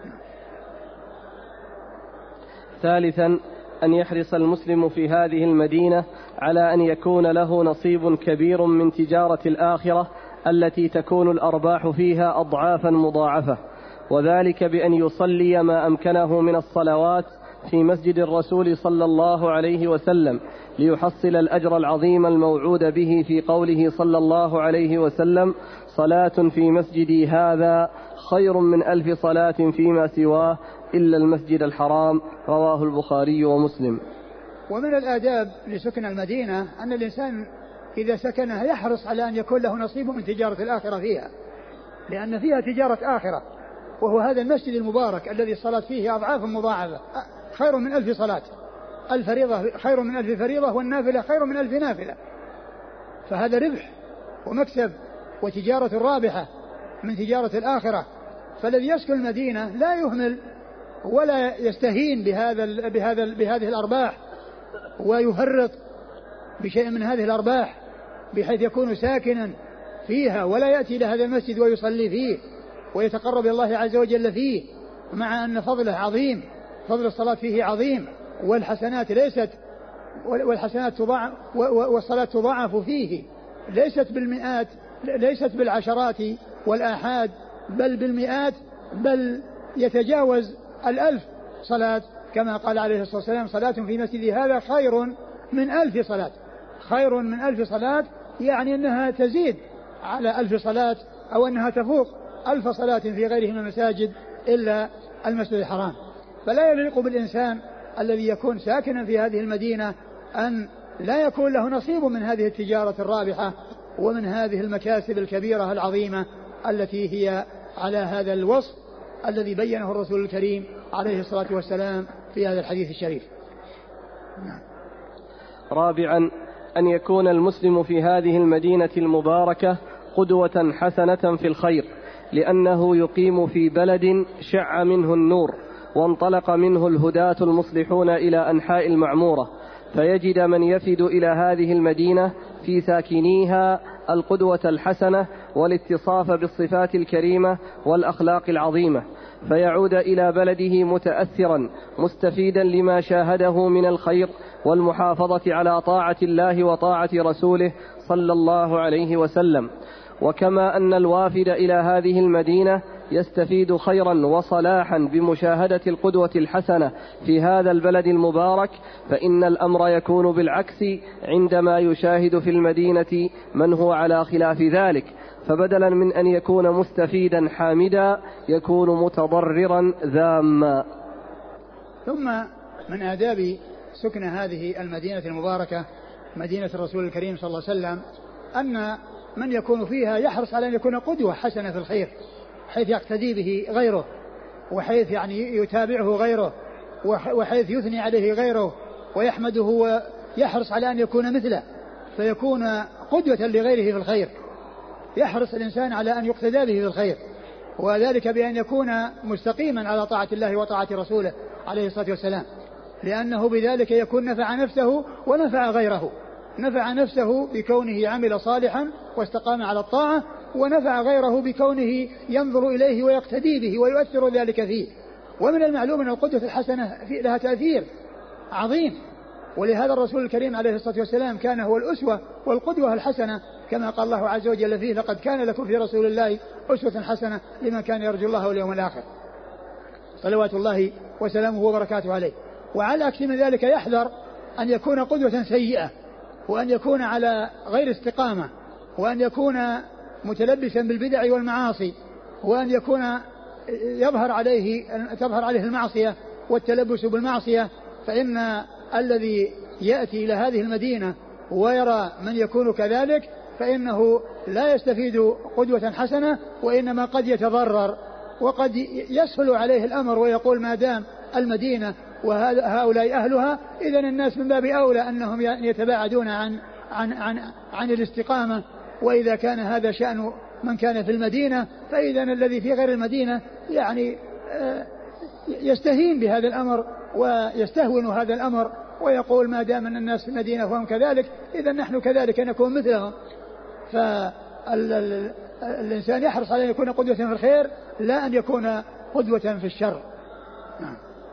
ثالثا أن يحرص المسلم في هذه المدينة على أن يكون له نصيب كبير من تجارة الآخرة التي تكون الأرباح فيها أضعافا مضاعفة، وذلك بأن يصلي ما أمكنه من الصلوات في مسجد الرسول صلى الله عليه وسلم ليحصل الأجر العظيم الموعود به في قوله صلى الله عليه وسلم: صلاة في مسجدي هذا خير من ألف صلاة فيما سواه إلا المسجد الحرام. رواه البخاري ومسلم. ومن الآداب لسكن المدينة أن الإنسان إذا سكنها يحرص على أن يكون له نصيب من تجارة الآخرة فيها، لأن فيها تجارة آخرة، وهو هذا المسجد المبارك الذي الصلاة فيه أضعاف مضاعفة خير من ألف صلاة، الفريضة خير من ألف فريضة والنافلة خير من ألف نافلة، فهذا ربح ومكسب وتجارة رابحة من تجارة الآخرة. فالذي يسكن المدينة لا يهمل ولا يستهين بهذا بهذا بهذه الأرباح ويفرط بشيء من هذه الأرباح، بحيث يكون ساكنا فيها ولا يأتي إلى هذا المسجد ويصلي فيه ويتقرب إلى الله عز وجل فيه، مع أن فضله عظيم، فضل الصلاة فيه عظيم، والحسنات ليست والحسنات تضاعف والصلاة تضاعف فيه، ليست بالمئات ليست بالعشرات والآحاد بل بالمئات، بل يتجاوز الألف صلاة، كما قال عليه الصلاة والسلام: صلاة في مسجد هذا خير من ألف صلاة، خير من ألف صلاة، يعني أنها تزيد على ألف صلاة أو أنها تفوق ألف صلاة في غيره من المساجد إلا المسجد الحرام. فلا يليق بالإنسان الذي يكون ساكنا في هذه المدينة أن لا يكون له نصيب من هذه التجارة الرابحة ومن هذه المكاسب الكبيرة العظيمة التي هي على هذا الوصف الذي بينه الرسول الكريم عليه الصلاة والسلام في هذا الحديث الشريف. رابعا أن يكون المسلم في هذه المدينة المباركة قدوة حسنة في الخير، لأنه يقيم في بلد شع منه النور وانطلق منه الهداة المصلحون إلى أنحاء المعمورة، فيجد من يفد إلى هذه المدينة في ساكنيها القدوة الحسنة والاتصاف بالصفات الكريمة والأخلاق العظيمة، فيعود إلى بلده متأثرا مستفيدا لما شاهده من الخير والمحافظة على طاعة الله وطاعة رسوله صلى الله عليه وسلم. وكما أن الوافد إلى هذه المدينة يستفيد خيرا وصلاحا بمشاهدة القدوة الحسنة في هذا البلد المبارك، فإن الأمر يكون بالعكس عندما يشاهد في المدينة من هو على خلاف ذلك، فبدلا من أن يكون مستفيدا حامدا يكون متضررا ذاما. ثم من آداب سكن هذه المدينة المباركة مدينة الرسول الكريم صلى الله عليه وسلم أن من يكون فيها يحرص على أن يكون قدوة حسنة في الخير، حيث يقتدي به غيره، وحيث يعني يتابعه غيره، وحيث يثني عليه غيره ويحمده ويحرص على أن يكون مثله، فيكون قدوة لغيره في الخير. يحرص الإنسان على أن يقتدى به في الخير، وذلك بأن يكون مستقيما على طاعة الله وطاعة رسوله عليه الصلاة والسلام، لأنه بذلك يكون نفع نفسه ونفع غيره. نفع نفسه بكونه عمل صالحا واستقام على الطاعة، ونفع غيره بكونه ينظر إليه ويقتدي به ويؤثر ذلك فيه. ومن المعلوم أن القدوة الحسنة لها تأثير عظيم، ولهذا الرسول الكريم عليه الصلاة والسلام كان هو الأسوة والقدوة الحسنة، كما قال الله عز وجل فيه: لقد كان لكم في رسول الله أسوة حسنة لمن كان يرجو الله واليوم الآخر، صلوات الله وسلامه وبركاته عليه. وعلى عكس من ذلك يحذر أن يكون قدوة سيئة، وأن يكون على غير استقامة، وأن يكون متلبسا بالبدع والمعاصي، وأن يكون يظهر عليه تظهر عليه المعصية والتلبس بالمعصية. فإن الذي يأتي إلى هذه المدينة ويرى من يكون كذلك فإنه لا يستفيد قدوة حسنة، وإنما قد يتضرر، وقد يسهل عليه الأمر ويقول ما دام المدينة وهؤلاء أهلها إذن الناس من باب أولى أنهم يتباعدون عن عن عن عن الاستقامة. وإذا كان هذا شأن من كان في المدينة فإذن الذي في غير المدينة يعني يستهين بهذا الأمر ويستهون هذا الأمر ويقول ما دام أن الناس في المدينة وهم كذلك إذن نحن كذلك نكون مثلهم. فالإنسان يحرص على أن يكون قدوة في الخير لا أن يكون قدوة في الشر. نعم.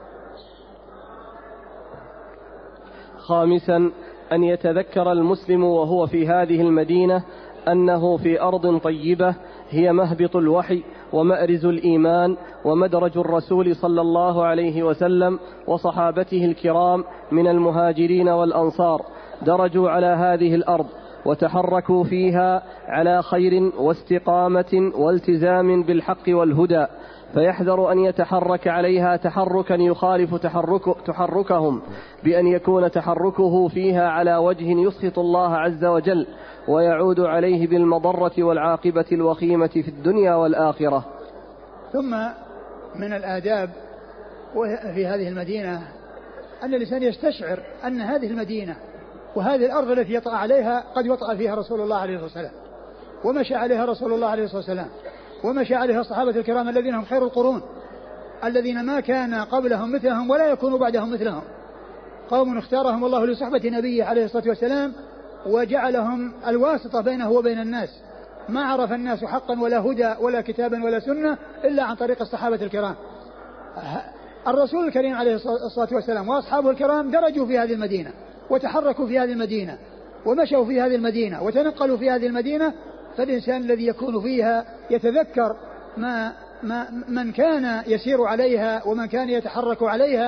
خامسا أن يتذكر المسلم وهو في هذه المدينة أنه في أرض طيبة هي مهبط الوحي ومأرز الإيمان ومدرج الرسول صلى الله عليه وسلم وصحابته الكرام من المهاجرين والأنصار، درجوا على هذه الأرض وتحركوا فيها على خير واستقامة والتزام بالحق والهدى، فيحذر أن يتحرك عليها تحركا يخالف تحرك تحركهم بأن يكون تحركه فيها على وجه يسخط الله عز وجل ويعود عليه بالمضرة والعاقبة الوخيمة في الدنيا والآخرة. ثم من الآداب في هذه المدينة أن الإنسان يستشعر أن هذه المدينة وهذه الأرض التي يطأ عليها قد وطأ فيها رسول الله عليه الصلاة والسلام، ومشى عليها رسول الله عليه الصلاة والسلام، ومشى عليها الصحابة الكرام الذين هم خير القرون، الذين ما كان قبلهم مثلهم ولا يكونوا بعدهم مثلهم، قوم اختارهم الله لصحبة نبيه عليه الصلاة والسلام وجعلهم الواسطة بينه وبين الناس، ما عرف الناس حقا ولا هدى ولا كتابا ولا سنة إلا عن طريق الصحابة الكرام. الرسول الكريم عليه الصلاة والسلام وأصحابه الكرام درجوا في هذه المدينة وتحركوا في هذه المدينة ومشوا في هذه المدينة وتنقلوا في هذه المدينة. فالإنسان الذي يكون فيها يتذكر ما, ما من كان يسير عليها ومن كان يتحرك عليها،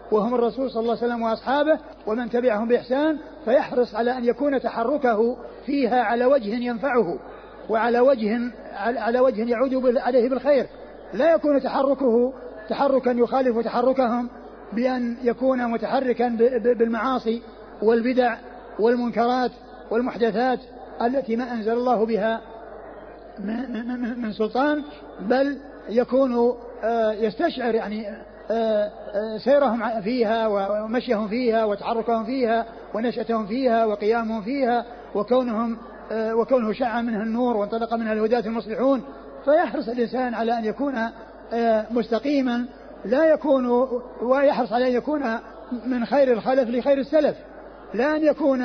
وهم الرسول صلى الله عليه وسلم وأصحابه ومن تبعهم بإحسان، فيحرص على أن يكون تحركه فيها على وجه ينفعه وعلى وجه على وجه يعود عليه بالخير، لا يكون تحركه تحركا يخالف تحركهم بأن يكون متحركا بالمعاصي والبدع والمنكرات والمحدثات التي ما أنزل الله بها من سلطان، بل يكون يستشعر يعني سيرهم فيها ومشيهم فيها وتحركهم فيها ونشأتهم فيها وقيامهم فيها وكونهم وكونه شع منها النور وانطلق منها الهداة المصلحون. فيحرص الإنسان على أن يكون مستقيما، لا يكون ويحرص على أن يكون من خير الخلف لخير السلف، لا أن يكون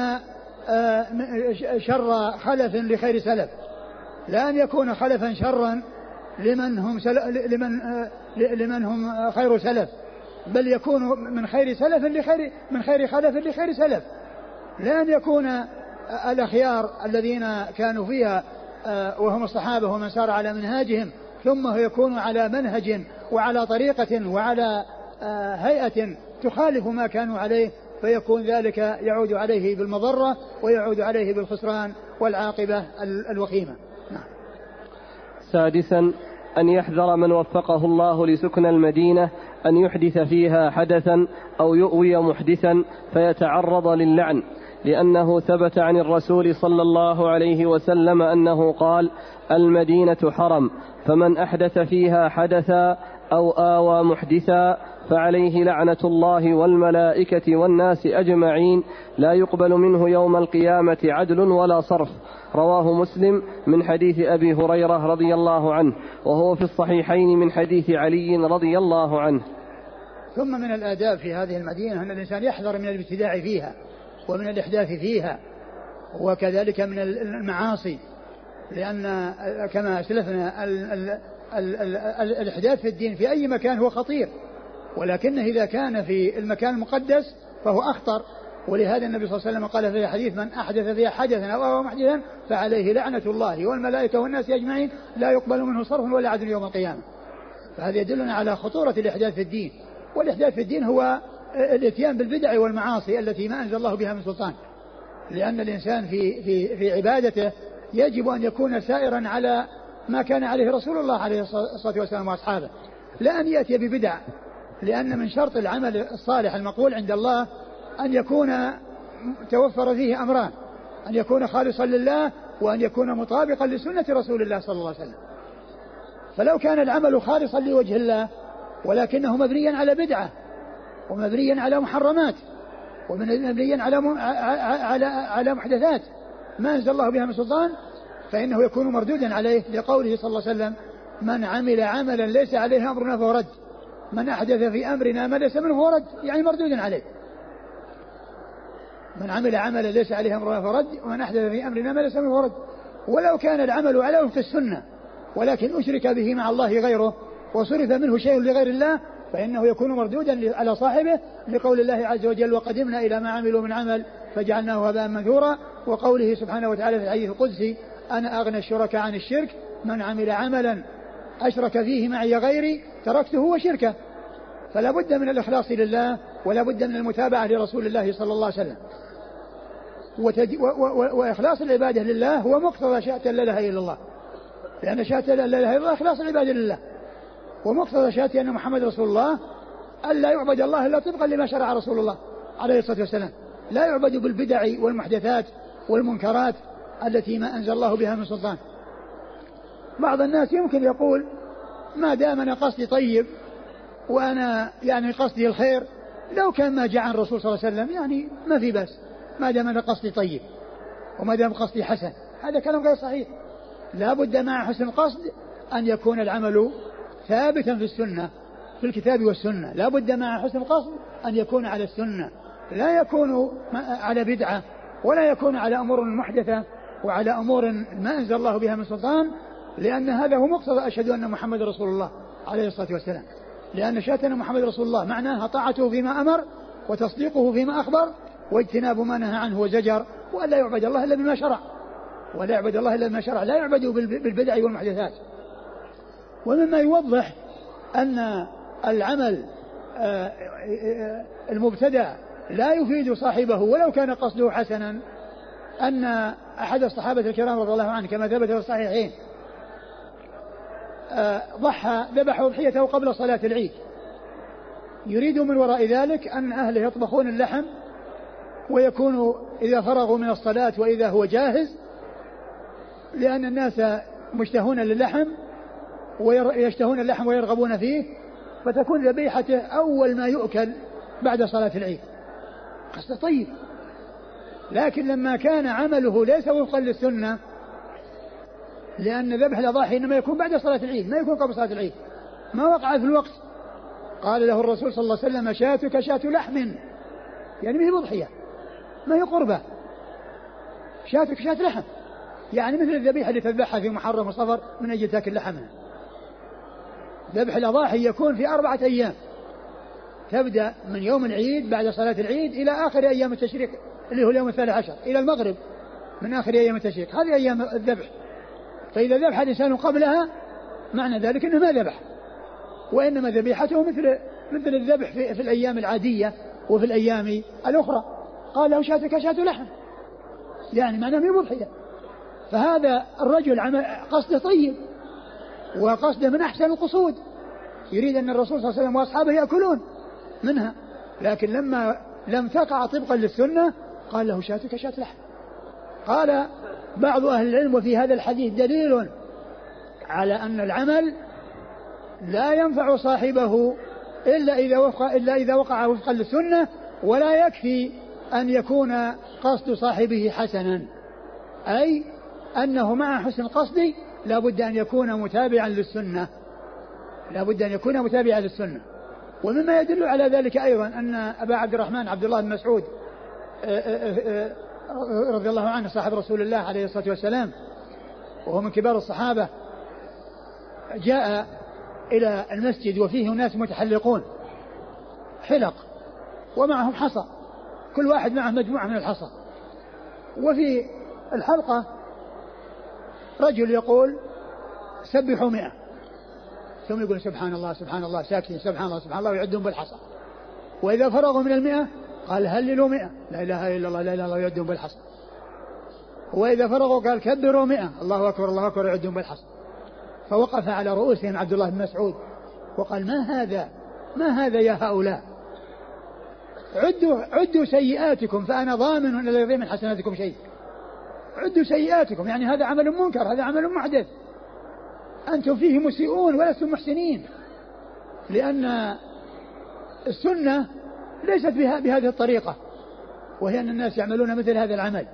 شر خلف لخير سلف، لا أن يكون خلفا شرا لمن هم لمن لمن هم خير سلف، بل يكون من خير سلف لخير من خير خلف لخير سلف، لا أن يكون الأخيار الذين كانوا فيها وهم الصحابة ومن سار على منهاجهم ثم يكون على منهج وعلى طريقة وعلى هيئة تخالف ما كانوا عليه، فيكون ذلك يعود عليه بالمضرة ويعود عليه بالخسران والعاقبة الوخيمة. نعم. سادسا أن يحذر من وفقه الله لسكن المدينة أن يحدث فيها حدثا أو يؤوي محدثا فيتعرض للعن، لأنه ثبت عن الرسول صلى الله عليه وسلم أنه قال: المدينة حرم، فمن أحدث فيها حدثا أو آوى محدثا فعليه لعنة الله والملائكة والناس أجمعين، لا يقبل منه يوم القيامة عدل ولا صرف. رواه مسلم من حديث أبي هريرة رضي الله عنه، وهو في الصحيحين من حديث علي رضي الله عنه. ثم من الآداب في هذه المدينة أن الإنسان يحذر من الابتداع فيها ومن الإحداث فيها، وكذلك من المعاصي، لأن كما أسلفنا الإحداث في الدين في أي مكان هو خطير، ولكنه إذا كان في المكان المقدس فهو أخطر. ولهذا النبي صلى الله عليه وسلم قال في الحديث: من أحدث فيها حدثا أو أوى محدثا فعليه لعنة الله والملائكة والناس أجمعين، لا يقبل منه صرف ولا عدل يوم القيامة. فهذا يدلنا على خطورة الإحداث في الدين، والإحداث في الدين هو الاتيان بالبدع والمعاصي التي ما أنزل الله بها من سلطان، لأن الإنسان في, في, في عبادته يجب أن يكون سائرا على ما كان عليه رسول الله عليه الصلاة والسلام وأصحابه، لا أن يأتي ببدع، لأن من شرط العمل الصالح المقبول عند الله أن يكون توفر فيه أمران: أن يكون خالصا لله، وأن يكون مطابقا لسنة رسول الله صلى الله عليه وسلم. فلو كان العمل خالصا لوجه الله ولكنه مبنيا على بدعة ومبنيا على محرمات ومبنيا على على على محدثات ما أنزل الله بها من سلطان، فإنه يكون مردودا عليه، لقوله صلى الله عليه وسلم: من عمل عملا ليس عليه أمرنا فهو رد، من أحدث في أمرنا ما ليس منه فهو رد، يعني مردودا عليه. من عمل عملا ليس عليه أمرنا فهو رد، ومن أحدث في أمرنا ما ليس منه فهو رد. ولو كان العمل على وفق السنة ولكن أشرك به مع الله غيره وصرف منه شيء لغير الله، فإنه يكون مردودا على صاحبه، لقول الله عز وجل: وقدمنا إلى ما عملوا من عمل فجعلناه هباء منثورا، وقوله سبحانه وتعالى في الحديث القدسي: أنا أغنى الشركاء عن الشرك، من عمل عملا أشرك فيه معي غيري تركته وشركه. فلا بد من الإخلاص لله، ولا بد من المتابعة لرسول الله صلى الله عليه وسلم. وإخلاص العبادة لله هو مقتضى شهادة لا إله إلا الله، لأن شهادة لا إله إلا الله إخلاص العبادة لله، ومقتضى شهادة أن محمد رسول الله ألا يعبد الله إلا طبقا لما شرع رسول الله عليه الصلاة والسلام، لا يعبد بالبدع والمحدثات والمنكرات التي ما أنزل الله بها من سلطان. بعض الناس يمكن يقول: ما دام أنا قصدي طيب وأنا يعني قصدي الخير، لو كان ما جاء عن الرسول صلى الله عليه وسلم يعني ما في بس، ما دام أنا قصدي طيب وما دام قصدي حسن. هذا كلام غير صحيح. لا بد مع حسن القصد أن يكون العمل ثابتا في السنة، في الكتاب والسنة. لا بد مع حسن القصد أن يكون على السنة، لا يكون على بدعة، ولا يكون على أمور محدثة وعلى أمور ما أنزل الله بها من سلطان، لأن هذا هو مقتضى أشهد أن محمد رسول الله عليه الصلاة والسلام. لأن شهادة أن محمد رسول الله معناها طاعته فيما أمر وتصديقه فيما أخبر واجتناب ما نهى عنه وزجر، ولا يعبد الله إلا بما شرع، ولا يعبد الله إلا بما شرع، لا يعبد بالبدع والمحدثات. ومما يوضح أن العمل المبتدع لا يفيد صاحبه ولو كان قصده حسنا، أن أحد الصحابة الكرام رضي الله عنه كما ثبت في الصحيحين ضحى ذبح أضحيته قبل صلاة العيد، يريد من وراء ذلك أن أهله يطبخون اللحم ويكون إذا فرغوا من الصلاة وإذا هو جاهز، لأن الناس مشتهون للحم ويشتهون اللحم ويرغبون فيه، فتكون ذبيحته أول ما يؤكل بعد صلاة العيد. قصد طيب، لكن لما كان عمله ليس وفقا للسنة، لأن ذبح الأضاحي إنما يكون بعد صلاة العيد ما يكون قبل صلاة العيد، ما وقع في الوقت. قال له الرسول صلى الله عليه وسلم شاتك شات لحم، يعني ما هي بضحية ما هي قربة، شاتك شات لحم، يعني مثل الذبيحة اللي تذبحها في محرم وصفر من أجل تاكل لحمها. ذبح الأضاحي يكون في أربعة أيام، تبدأ من يوم العيد بعد صلاة العيد إلى آخر أيام التشريق اللي هو اليوم الثالث عشر إلى المغرب من آخر أيام التشريق، هذه أيام الذبح. فإذا ذبح الإنسان قبلها معنى ذلك أنه ما ذبح، وإنما ذبيحته مثل مثل الذبح في, في الأيام العادية وفي الأيام الأخرى. قال له شاتك شات لحم، يعني معناه ما بضحية. فهذا الرجل عمل قصده طيب وقصده من أحسن القصود، يريد أن الرسول صلى الله عليه وسلم وأصحابه يأكلون منها، لكن لما لم تقع طبقا للسنة قال له شاتك شات لحم. قال بعض أهل العلم وفي هذا الحديث دليل على أن العمل لا ينفع صاحبه إلا إذا وقع, إلا إذا وقع وفقا للسنة، ولا يكفي أن يكون قصد صاحبه حسنا، أي أنه مع حسن القصد لا بد أن يكون متابعا للسنة، لا بد أن يكون متابعا للسنة. ومما يدل على ذلك أيضا أن أبا عبد الرحمن عبد الله بن مسعود رضي الله عنه صاحب رسول الله عليه الصلاة والسلام وهو من كبار الصحابة جاء إلى المسجد وفيه ناس متحلقون حلق ومعهم حصى، كل واحد معه مجموعة من الحصى، وفي الحلقة رجل يقول سبحوا مئة، ثم يقول سبحان الله سبحان الله ساكتين سبحان الله سبحان الله ويعدون بالحصى، وإذا فرغوا من المئة قال هللوا مئة لا إله إلا الله لا إله إلا الله ويعدون بالحصى، وإذا فرغوا قال كبروا مئة الله أكبر الله أكبر ويعدون بالحصى. فوقف على رؤوسهم عبد الله بن مسعود وقال ما هذا ما هذا يا هؤلاء، عدوا, عدوا سيئاتكم فأنا ضامن أن لا يضيع من حسناتكم شيء. عدوا سيئاتكم يعني هذا عمل منكر، هذا عمل محدث، أنتم فيه مسيئون ولستم محسنين، لأن السنة ليست بها بهذه الطريقة، وهي أن الناس يعملون مثل هذا العمل.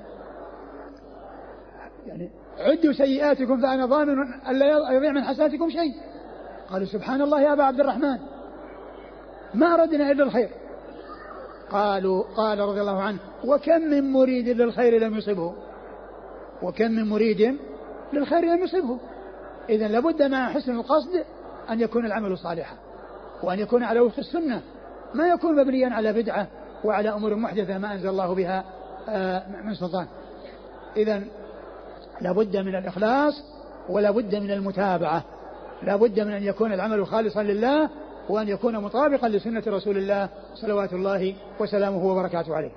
يعني عدوا سيئاتكم فأنا ضامن أن لا يضيع من حسناتكم شيء. قالوا سبحان الله يا أبا عبد الرحمن ما أردنا إلا الخير. قالوا قال رضي الله عنه وكم من مريد للخير لم يصبه، وكم من مريد للخير لم يصبه. إذن لابد مع حسن القصد أن يكون العمل صالحا، وأن يكون على وفق السنة، ما يكون مبنيا على بدعة وعلى أمور محدثة ما أنزل الله بها من سلطان. إذن لابد من الإخلاص ولابد من المتابعة، لابد من أن يكون العمل خالصا لله وأن يكون مطابقا لسنة رسول الله صلوات الله وسلامه وبركاته عليه.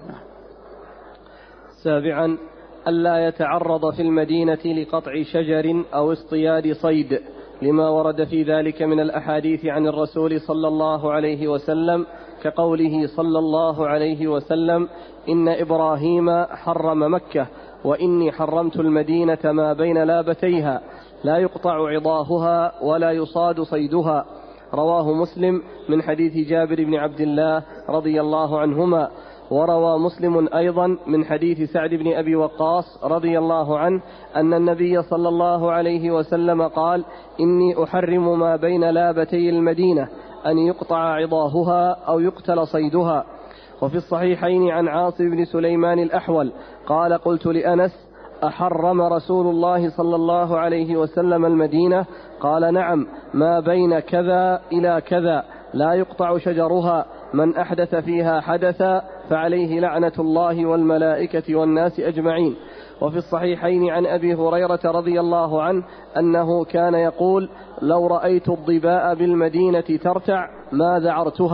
سابعا ألا يتعرض في المدينة لقطع شجر أو اصطياد صيد، لما ورد في ذلك من الأحاديث عن الرسول صلى الله عليه وسلم، كقوله صلى الله عليه وسلم إن إبراهيم حرم مكة وإني حرمت المدينة ما بين لابتيها لا يقطع عضاهها ولا يصاد صيدها. رواه مسلم من حديث جابر بن عبد الله رضي الله عنهما. وروى مسلم أيضا من حديث سعد بن أبي وقاص رضي الله عنه أن النبي صلى الله عليه وسلم قال إني أحرم ما بين لابتي المدينة أن يقطع عضاهها أو يقتل صيدها. وفي الصحيحين عن عاصم بن سليمان الأحول قال قلت لأنس أحرم رسول الله صلى الله عليه وسلم المدينة؟ قال نعم ما بين كذا إلى كذا لا يقطع شجرها، من أحدث فيها حدثا فعليه لعنة الله والملائكة والناس أجمعين. وفي الصحيحين عن أبي هريرة رضي الله عنه أنه كان يقول لو رأيت الضباء بالمدينة ترتع ما ذعرتها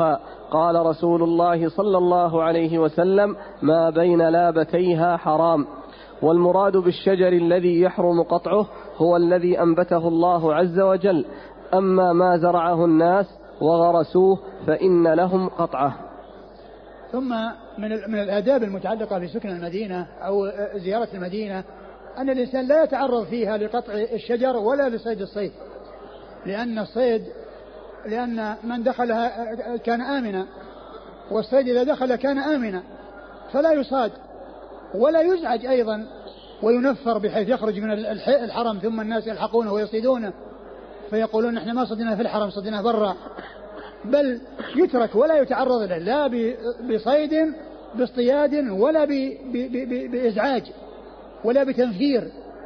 قال رسول الله صلى الله عليه وسلم: ما بين لابتيها حرام. والمراد بالشجر الذي يحرم قطعه هو الذي أنبته الله عز وجل، أما ما زرعه الناس وغرسوه فإن لهم قطعه. ثم من من الآداب المتعلقة بسكن المدينة أو زيارة المدينة أن الإنسان لا يتعرض فيها لقطع الشجر ولا لصيد الصيد، لأن الصيد لأن من دخلها كان آمنا، والصيد إذا دخل كان آمنا، فلا يصاد ولا يزعج أيضا وينفر بحيث يخرج من الحرم ثم الناس يلحقونه ويصيدونه فيقولون نحن ما صدنا في الحرم صدنا برا، بل يترك ولا يتعرض له لا بصيد باصطياد ولا بإزعاج ولا بتنفير،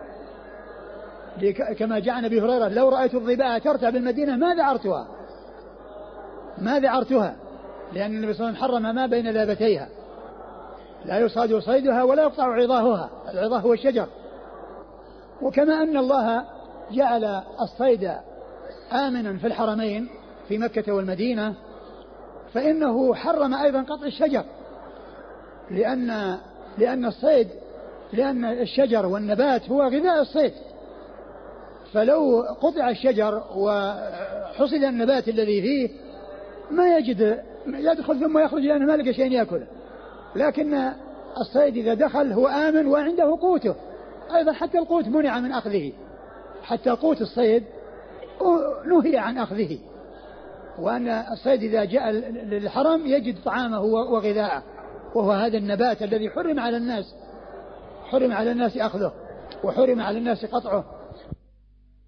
كما جاء عن أبي هريرة: لو رأيت الظباء ترتع بالمدينة ما ذعرتها ما ذعرتها لأن النبي صلى الله عليه وسلم حرم ما بين لابتيها، لا يصاد صيدها ولا يقطع عظاهها، العظاه هو الشجر. وكما أن الله جعل الصيد آمنا في الحرمين في مكة والمدينة، فإنه حرم أيضا قطع الشجر، لأن لأن الصيد لأن الشجر والنبات هو غذاء الصيد، فلو قطع الشجر وحصل النبات الذي فيه ما يجد يدخل ثم يخرج لأنه ما لقى شيء يأكله، لكن الصيد إذا دخل هو آمن وعنده قوته أيضا، حتى القوت منع من أخذه، حتى قوت الصيد نهي عن أخذه، وأن الصيد إذا جاء للحرم يجد طعامه وغذاءه، وهو هذا النبات الذي حرم على الناس حرم على الناس أخذه وحرم على الناس قطعه